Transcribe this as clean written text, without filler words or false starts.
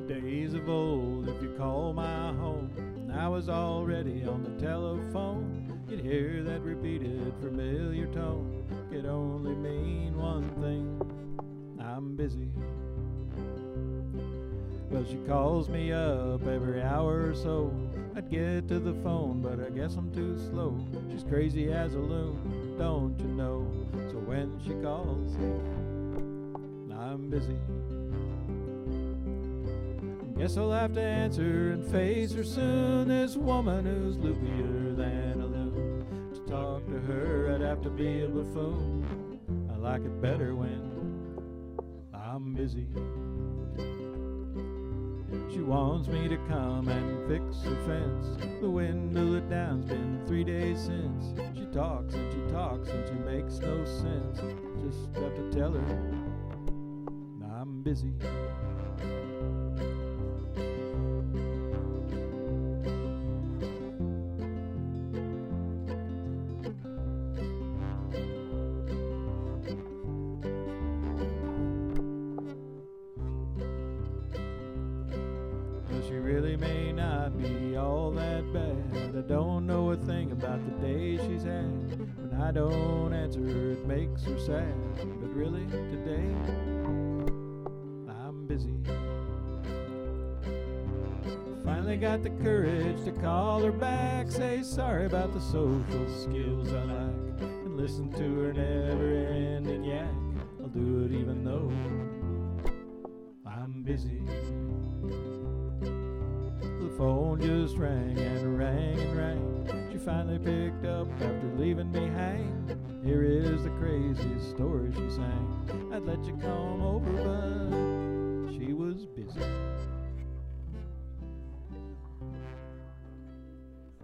days of old, if you call my home, I was already on the telephone. You'd hear that repeated familiar tone. Could only mean one thing: I'm busy. Well, she calls me up every hour or so. I'd get to the phone, but I guess I'm too slow. She's crazy as a loon, don't you know? So when she calls, I'm busy. Guess I'll have to answer and face her soon. This woman who's loopier than a loon. To talk to her, I'd have to be a buffoon. I like it better when I'm busy. She wants me to come and fix her fence. The window it down's been 3 days since. She talks and she talks and she makes no sense. Just have to tell her I'm busy. She really may not be all that bad. I don't know a thing about the day she's had. When I don't answer her, it makes her sad. But really, today, I'm busy. Finally got the courage to call her back. Say sorry about the social skills I lack, and listen to her never-ending yak. I'll do it even though I'm busy. The phone just rang and rang and rang. She finally picked up after leaving me hang. Here is the craziest story she sang. I'd let you come over, but